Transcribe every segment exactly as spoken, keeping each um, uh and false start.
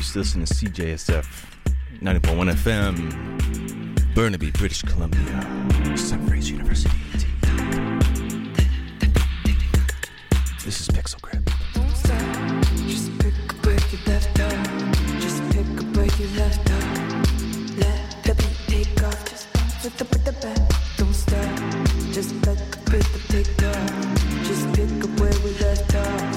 still listening to C J S F ninety point one F M, Burnaby, British Columbia, Sunrise University. This is Pixel Grip. Don't stop, just pick up where you left off. Just pick up where you left off. Let the beat take off. Just bounce with the with the back. Don't stop, just let the rhythm take off. Just pick up where we left off.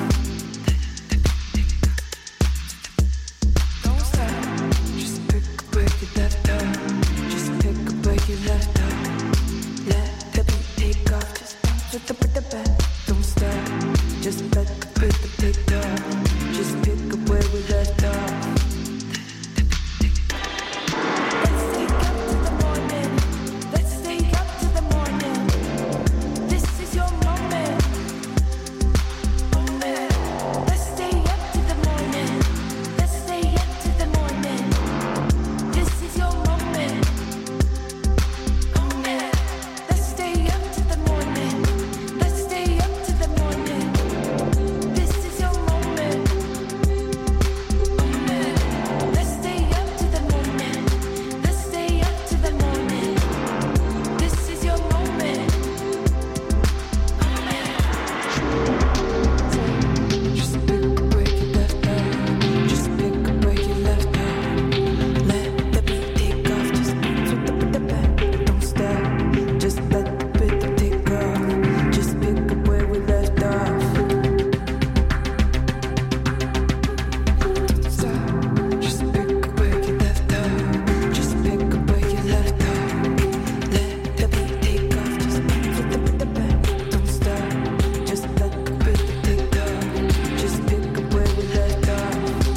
Don't stop, just pick up where you left off. Just pick up where you left off. Let the beat take off. Just bounce with the with the back. Don't stop. Just let the rhythm take off. Just pick up where we left off. Let's stay up to the morning. Let's stay up to the morning. This is your moment. Moment. Let's stay up to the morning. Let's stay up to the morning. This is your moment. Moment. Let's stay up to the morning. Let's stay up to the morning. This is your moment. Moment. Let's stay up to the morning. Let's stay up to the morning. This is your moment. Moment. Just pick up where you left off. Just pick up where you left off. Let the beat take off. Just bounce with the with the back. Don't stop. Just let the rhythm take off. Just pick up where we left off. Don't stop. Just pick up where you left off. Just pick up where you left off. Let the beat take off. Just bounce with the with the back. Don't stop. Just let the rhythm take off. Just pick up where we left off.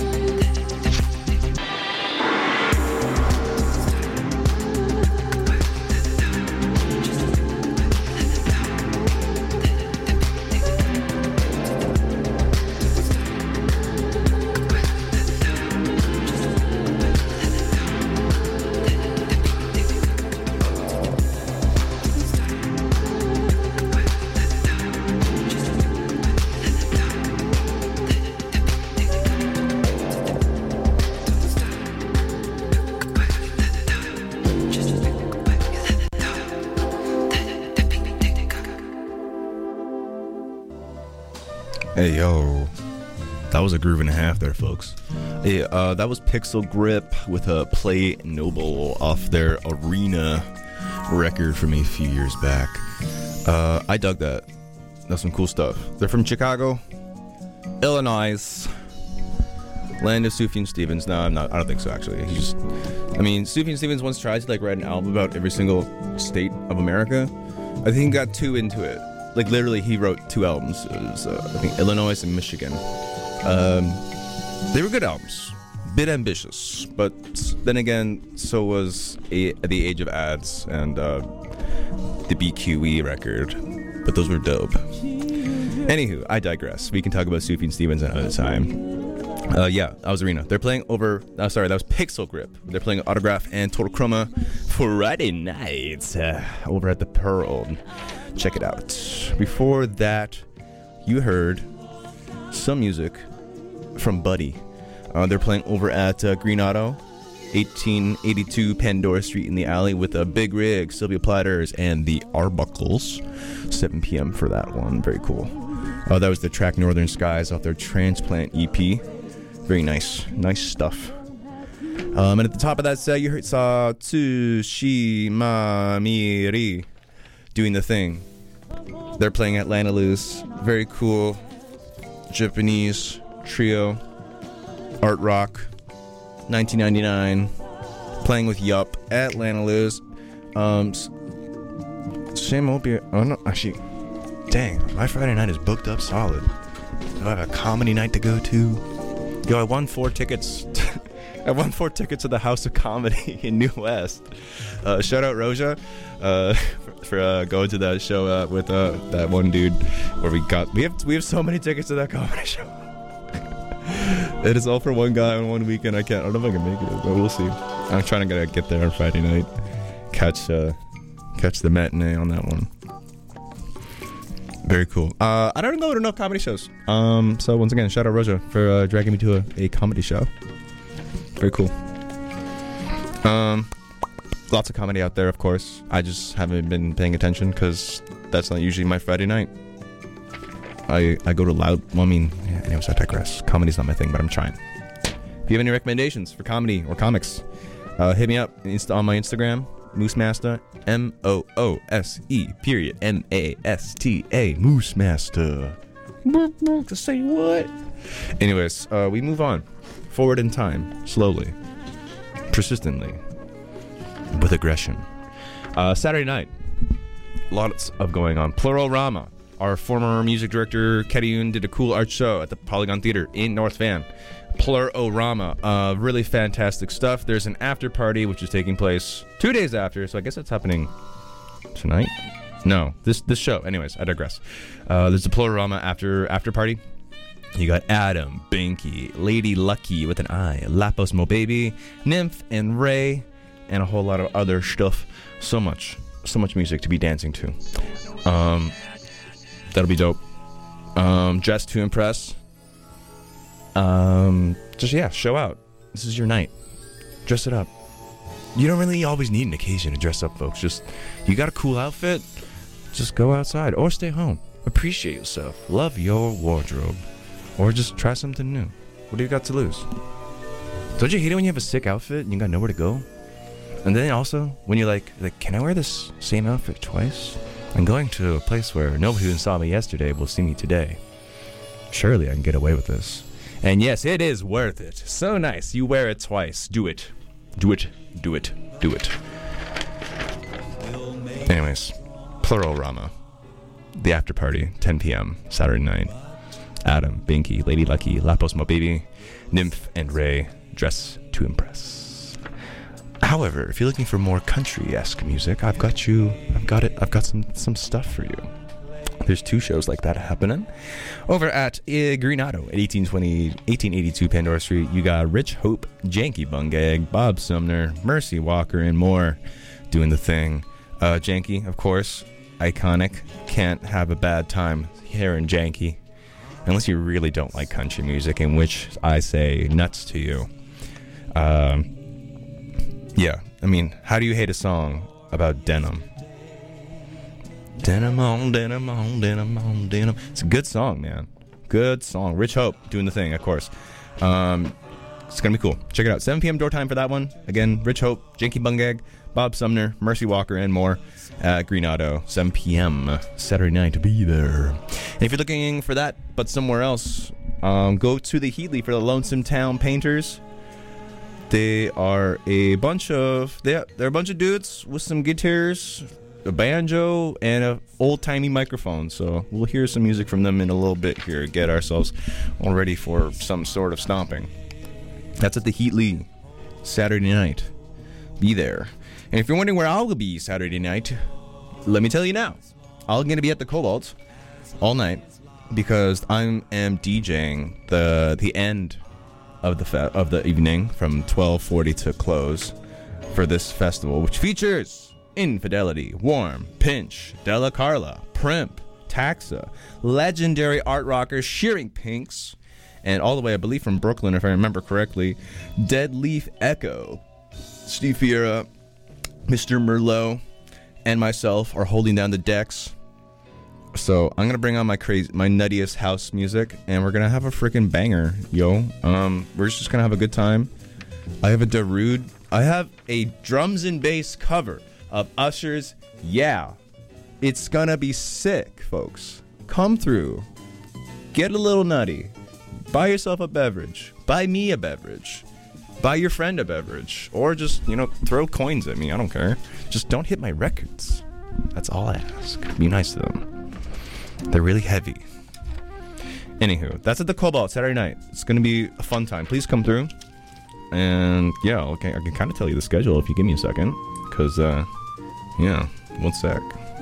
Hey, yo. That was a groove and a half there, folks. Hey, uh, that was Pixel Grip with a Play Noble off their Arena record from a few years back. Uh, I dug that. That's some cool stuff. They're from Chicago, Illinois, land of Sufjan Stevens. No, I'm not. I don't think so, actually. He just, I mean, Sufjan Stevens once tried to like write an album about every single state of America. I think he got too into it. Like, literally, he wrote two albums. It was, uh, I think, Illinois and Michigan. Um, they were good albums. Bit ambitious. But then again, so was a, The Age of Ads and uh, the B Q E record. But those were dope. Anywho, I digress. We can talk about Sufjan Stevens another time. Uh, yeah, that was Arena. They're playing over... Oh, sorry, that was Pixel Grip. They're playing Autograph and Total Chroma Friday nights uh, over at the Pearl. Check it out. Before that, you heard some music from Buddy. Uh, they're playing over at uh, Green Auto, eighteen eighty-two Pandora Street in the Alley with a Big Rig, Sylvia Platters, and the Arbuckles. seven p.m. for that one. Very cool. Uh, that was the track Northern Skies off their Transplant E P. Very nice. Nice stuff. Um, and at the top of that set, you heard saw Tsushima Miri doing the thing. They're playing at Lana Loose. Very cool Japanese trio. Art rock. nineteen ninety-nine. Playing with Yup at Lana Loose. Um, Shame won't be. Oh no, actually, dang, my Friday night is booked up solid. Do I have a comedy night to go to? Yo, I won four tickets. I won four tickets to the House of Comedy in New West. Uh, shout out Roja uh, for, for uh, going to that show uh, with uh, that one dude where we got we have we have so many tickets to that comedy show. It is all for one guy on one weekend. I can't. I don't know if I can make it, but we'll see. I'm trying to get, get there on Friday night. Catch uh, catch the matinee on that one. Very cool. Uh, I don't go to enough comedy shows. Um, so once again, shout out Roja for uh, dragging me to a, a comedy show. Very cool. Um, lots of comedy out there, of course. I just haven't been paying attention because that's not usually my Friday night. I I go to loud. Well, I mean, yeah, anyways, I digress. Comedy's not my thing, but I'm trying. If you have any recommendations for comedy or comics, uh, hit me up insta- on my Instagram, Moosemaster, M O O S E period M A S T A, Moosemaster. To say what? Anyways, uh, we move on. Forward in time, slowly, persistently, with aggression. Uh, Saturday night, lots of going on. Pluralrama. Our former music director, Ketty Yoon, did a cool art show at the Polygon Theater in North Van. Pluralrama. Uh, really fantastic stuff. There's an after party, which is taking place two days after, so I guess that's happening tonight? No, this this show. Anyways, I digress. Uh, there's a Pluralrama after after party. You got Adam, Binky, Lady Lucky with an I, Lapos Mo Baby, Nymph, and Ray, and a whole lot of other stuff. So much, so much music to be dancing to. Um... That'll be dope. Um, dress to impress. Um, just, yeah, show out. This is your night. Dress it up. You don't really always need an occasion to dress up, folks. Just, you got a cool outfit, just go outside or stay home. Appreciate yourself. Love your wardrobe. Or just try something new. What do you got to lose? Don't you hate it when you have a sick outfit and you got nowhere to go? And then also, when you're like, like, can I wear this same outfit twice? I'm going to a place where nobody who saw me yesterday will see me today. Surely I can get away with this. And yes, it is worth it. So nice. You wear it twice. Do it. Do it. Do it. Do it. Anyways, Pluralrama. The after party, ten p.m. Saturday night. Adam, Binky, Lady Lucky, Lapos Mo Baby, Nymph, and Ray. Dress to impress. However, if you're looking for more country-esque music, I've got you. I've got it. I've got some some stuff for you. There's two shows like that happening over at uh, Greenado at eighteen twenty, eighteen eighty-two Pandora Street. You got Rich Hope, Janky Bungag, Bob Sumner, Mercy Walker, and more doing the thing. Uh, Janky, of course, iconic. Can't have a bad time hearing Janky, unless you really don't like country music, in which I say nuts to you. Um. Yeah, I mean, how do you hate a song about denim? Denim on, denim on, denim on, denim. It's a good song, man. Good song. Rich Hope doing the thing, of course. Um, it's going to be cool. Check it out. seven p.m. door time for that one. Again, Rich Hope, Janky Bungag, Bob Sumner, Mercy Walker, and more at Greenado. seven p.m. Saturday night to be there. And if you're looking for that, but somewhere else, um, go to the Heatley for the Lonesome Town Painters. They are a bunch of they they're a bunch of dudes with some guitars, a banjo, and a old-timey microphone. So we'll hear some music from them in a little bit here. Get ourselves all ready for some sort of stomping. That's at the Heatley Saturday night. Be there. And if you're wondering where I'll be Saturday night, let me tell you now. I'm going to be at the Cobalt all night because I am DJing the the end of the fe- of the evening from twelve forty to close for this festival, which features Infidelity, Warm, Pinch, Della Carla, Primp, Taxa, legendary art rockers Shearing Pinks, and all the way, I believe, from Brooklyn, if I remember correctly, Dead Leaf Echo. Steve Fiera, Mister Merlot, and myself are holding down the decks. So I'm gonna bring on my crazy, my nuttiest house music, and we're gonna have a freaking banger, yo. Um, we're just gonna have a good time. I have a Darude. I have a drums and bass cover of Usher's "Yeah." It's gonna be sick, folks. Come through, get a little nutty, buy yourself a beverage, buy me a beverage, buy your friend a beverage, or just you know throw coins at me. I don't care. Just don't hit my records. That's all I ask. Be nice to them. They're really heavy. Anywho, that's at the Cobalt Saturday night. It's going to be a fun time. Please come through. And yeah, okay, I can kind of tell you the schedule if you give me a second. Because, uh, yeah, one sec.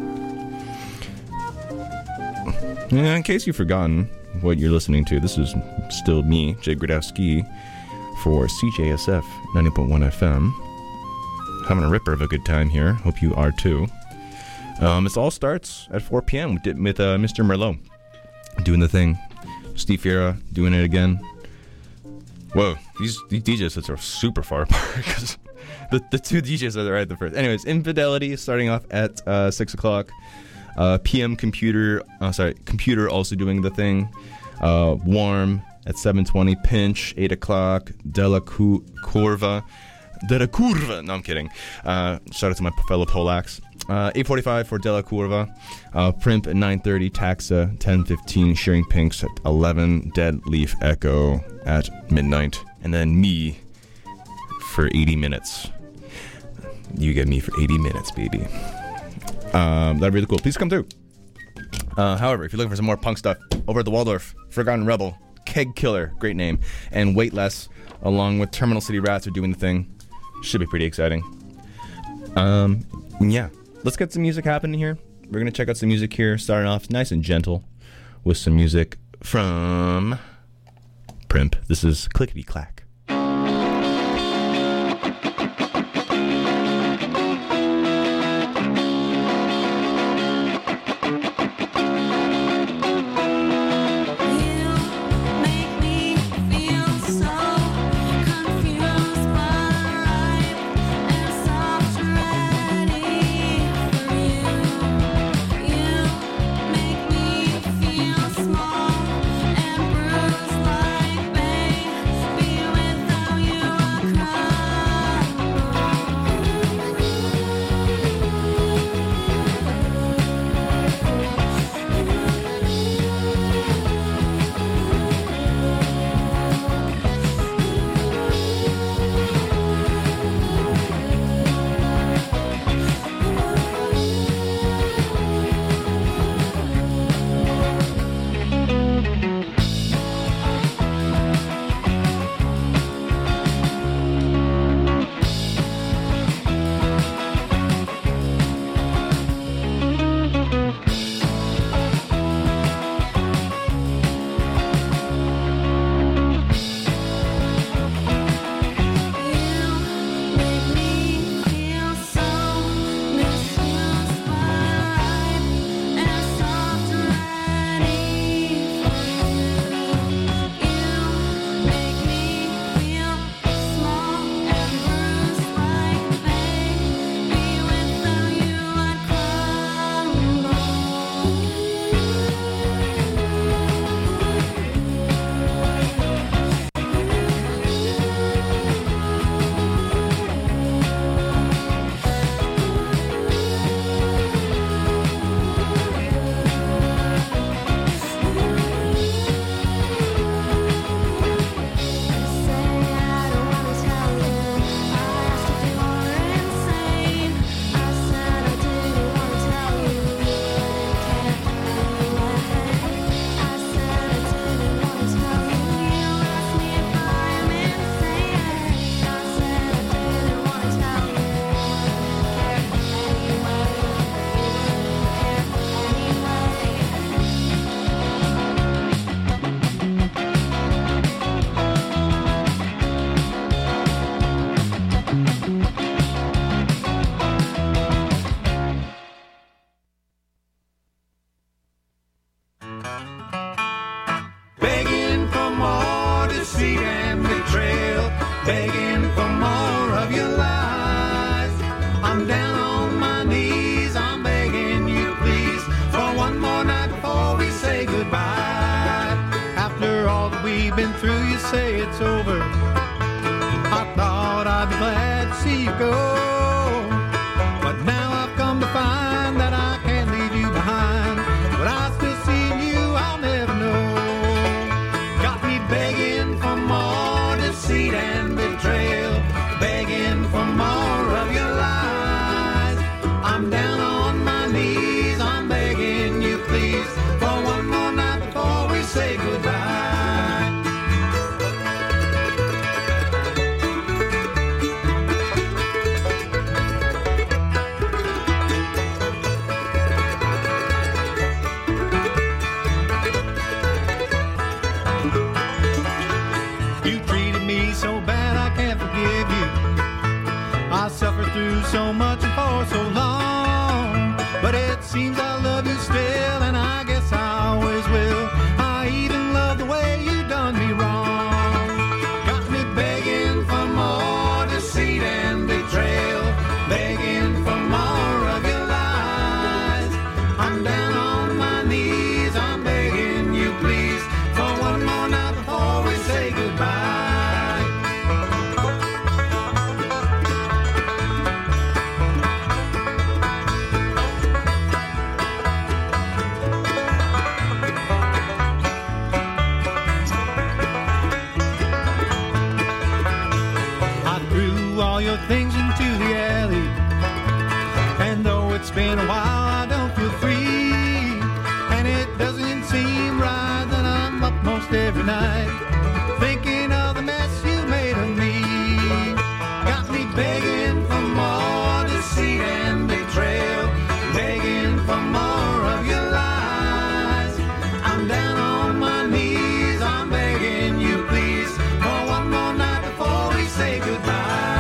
Yeah, in case you've forgotten what you're listening to, this is still me, Jay Gradowski, for C J S F ninety point one F M. Having a ripper of a good time here. Hope you are too. Um, this all starts at four p.m. with, with uh, Mister Merlot doing the thing. Steve Fiera doing it again. Whoa, these, these D J sets are super far apart because the, the two D Js are right at the first. Anyways, Infidelity starting off at uh, six o'clock. Uh, P M Computer, uh, sorry, Computer also doing the thing. Uh, Warm at seven twenty. Pinch, eight o'clock. Della Cu- Curva. Della Curva. No, I'm kidding. Uh, shout out to my fellow Polacks. Uh, eight forty-five for Della Curva. Uh, Primp at nine thirty. Taxa, ten fifteen. Shearing Pinks at eleven. Dead Leaf Echo at midnight. And then me for eighty minutes. You get me for eighty minutes, baby. Um, that'd be really cool. Please come through. Uh, however, if you're looking for some more punk stuff, over at the Waldorf, Forgotten Rebel, Keg Killer, great name, and Weightless, along with Terminal City Rats, are doing the thing. Should be pretty exciting. Um, yeah. Let's get some music happening here. We're going to check out some music here, starting off nice and gentle with some music from Primp. This is Clickety Clack. your things into the alley. And though it's been a while, I don't feel free. And it doesn't seem right that I'm up most every night, thinking of the mess you made of me. Got me begging for more deceit and betrayal, begging for more of your lies. I'm down on my knees, I'm begging you please, for one more night before we say goodbye.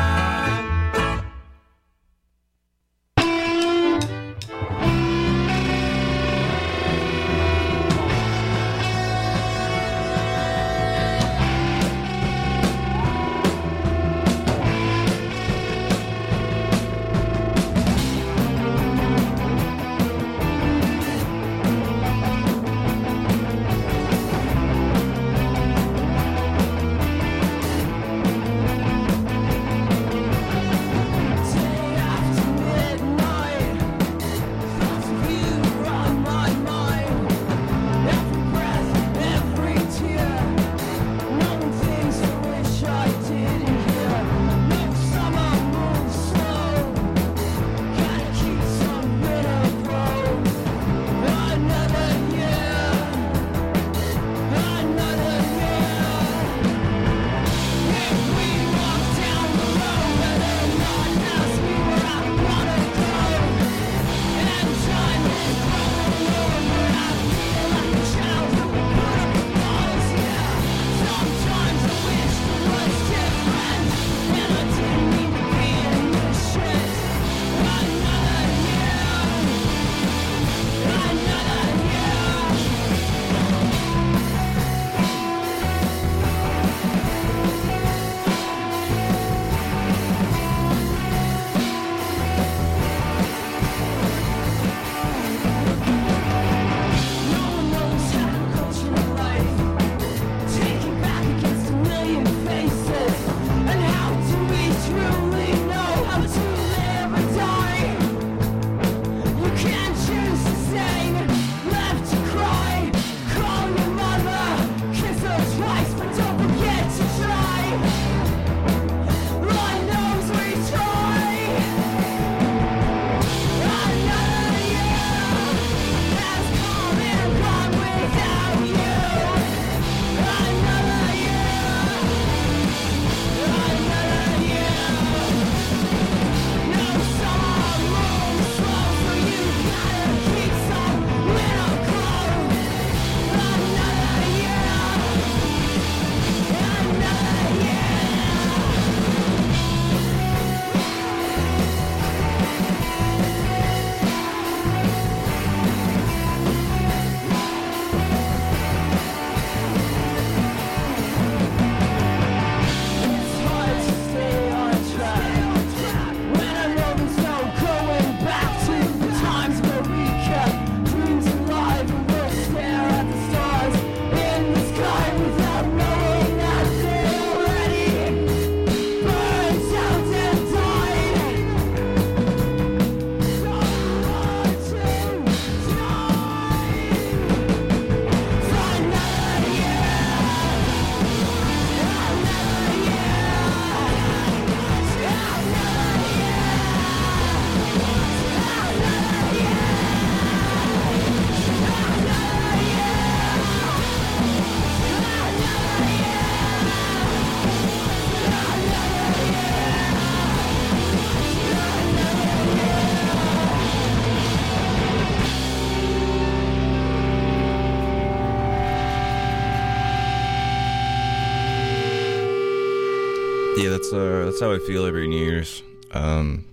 Yeah, that's uh, that's how I feel every New Year's. Um,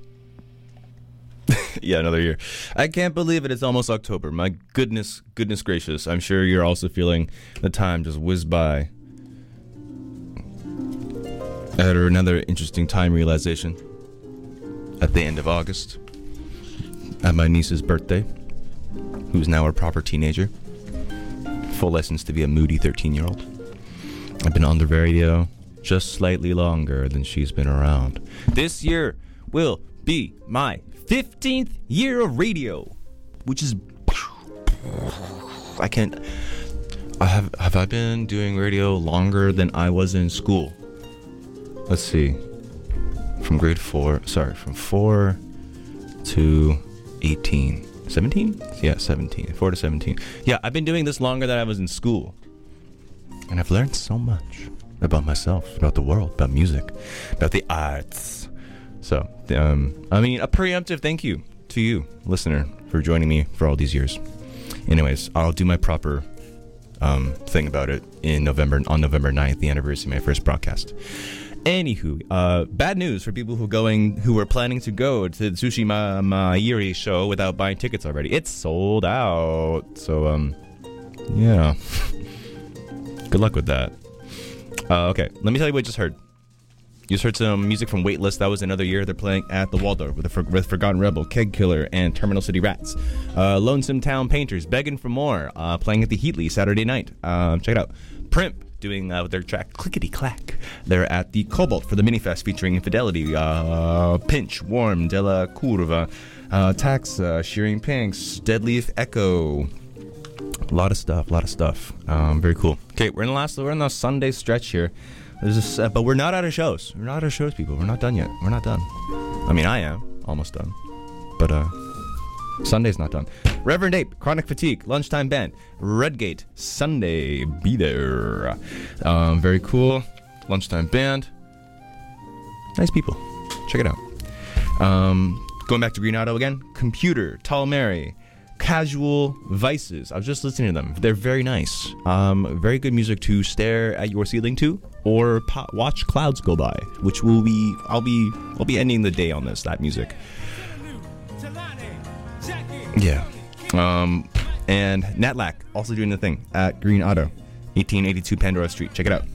yeah, another year. I can't believe it. It's almost October. My goodness, goodness gracious. I'm sure you're also feeling the time just whiz by. I had another interesting time realization at the end of August, at my niece's birthday, who's now a proper teenager. Full license to be a moody thirteen-year-old. I've been on the radio just slightly longer than she's been around. This year will be my fifteenth year of radio, which is... I can't... I have, have I been doing radio longer than I was in school? Let's see. from grade four. Sorry, from four to eighteen. seventeen? Yeah, seventeen. four to seventeen. Yeah, I've been doing this longer than I was in school. And I've learned so much about myself, about the world, about music, about the arts. So, um, I mean, a preemptive thank you to you, listener, for joining me for all these years. Anyways, I'll do my proper um, thing about it in November, on November ninth, the anniversary of my first broadcast. Anywho, uh, bad news for people who going who were planning to go to the Tsushima Mairi show without buying tickets already. It's sold out. So, um, yeah. Good luck with that. Uh, okay, let me tell you what you just heard. You just heard some music from Waitlist. That was another year. They're playing at the Waldorf with, the, with Forgotten Rebel, Keg Killer, and Terminal City Rats. Uh, Lonesome Town Painters, Begging for More, uh, playing at the Heatley Saturday night. Um, check it out. Primp, doing uh, their track Clickety Clack. They're at the Cobalt for the Minifest featuring Infidelity, uh, Pinch, Warm, Della Curva, uh, Taxa, Shearing Pinks, Deadleaf Echo. A lot of stuff, a lot of stuff. Um, very cool. Okay, we're in the last, we're in the Sunday stretch here. There's this, uh, but we're not out of shows. We're not out of shows, people. We're not done yet. We're not done. I mean, I am almost done, but uh, Sunday's not done. Reverend Ape, Chronic Fatigue, Lunchtime Band, Redgate, Sunday, be there. Um, very cool. Lunchtime Band. Nice people. Check it out. Um, going back to Green Auto again. Computer, Tall Mary, Casual Vices. I was just listening to them. They're very nice. Um, very good music to stare at your ceiling to, or po- watch clouds go by. Which will be, I'll be, I'll be ending the day on this. That music. Yeah. Um, and Natlac also doing the thing at Green Auto, eighteen eighty-two Pandora Street. Check it out.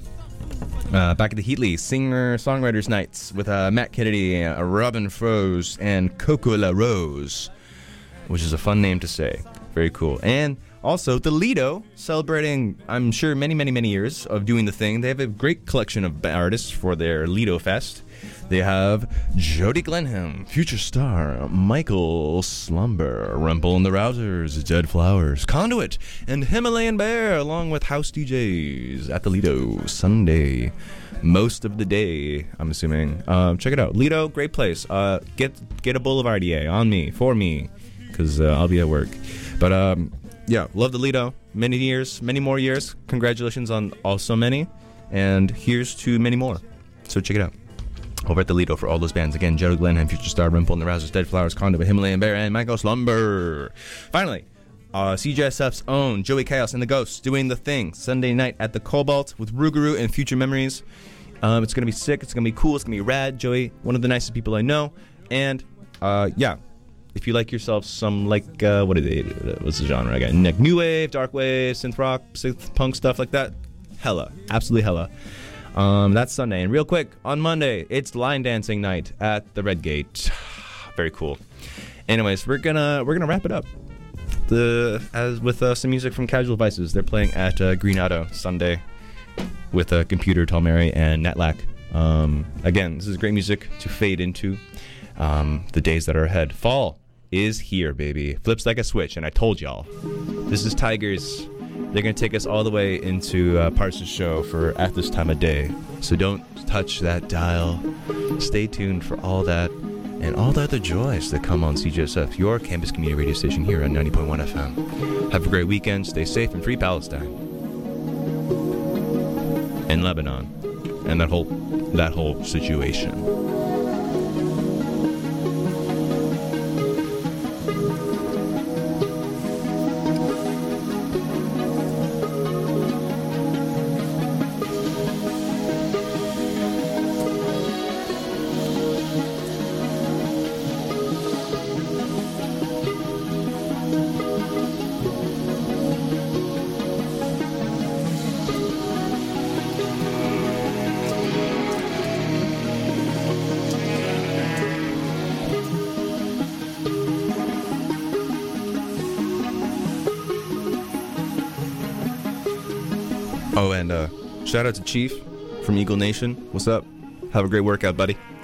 Uh, back at the Heatley Singer Songwriters Nights with uh, Matt Kennedy, uh, Robin Froese, and Coco La Rose, which is a fun name to say. Very cool. And also, the Lido, celebrating, I'm sure, many, many, many years of doing the thing. They have a great collection of artists for their Lido Fest. They have Jody Glenham, Future Star, Michael Slumber, Rumple and the Rousers, Dead Flowers, Conduit, and Himalayan Bear, along with house D Js at the Lido Sunday. Most of the day, I'm assuming. Um, check it out. Lido, great place. Uh, get get a Boulevard E A on me, for me, because uh, I'll be at work. But um, yeah, love the Lido. Many years, many more years. Congratulations on also many. And here's to many more. So check it out. Over at the Lido for all those bands. Again, Jody Glenham, Future Star, Rimple and the Rousers, Dead Flowers, Conduit, Himalayan Bear, and Michael Slumber. Finally, uh, C J S F's own Joey Chaos and the Ghosts doing the thing Sunday night at the Cobalt with Rougarou and Future Memories. Um, it's going to be sick. It's going to be cool. It's going to be rad. Joey, one of the nicest people I know. And, uh, yeah, if you like yourself some, like, uh, what are they? What's the genre again? Like new wave, dark wave, synth rock, synth punk stuff like that. Hella. Absolutely hella. Um, that's Sunday. And real quick, on Monday, it's line dancing night at the Red Gate. Very cool. Anyways, we're gonna we're gonna wrap it up. The as with uh, some music from Casual Vices. They're playing at uh, Green Auto Sunday with uh, Computer, Tall Mary, and Natlac. Um, again, this is great music to fade into um, the days that are ahead. Fall is here, baby. Flips like a switch, and I told y'all. This is Tigers. They're going to take us all the way into uh, Parsons Show for At This Time of Day. So don't touch that dial. Stay tuned for all that and all the other joys that come on C J S F, your campus community radio station here on ninety point one F M. Have a great weekend. Stay safe and free Palestine. And Lebanon. And that whole, that whole situation. Oh, and uh, shout out to Chief from Eagle Nation. What's up? Have a great workout, buddy.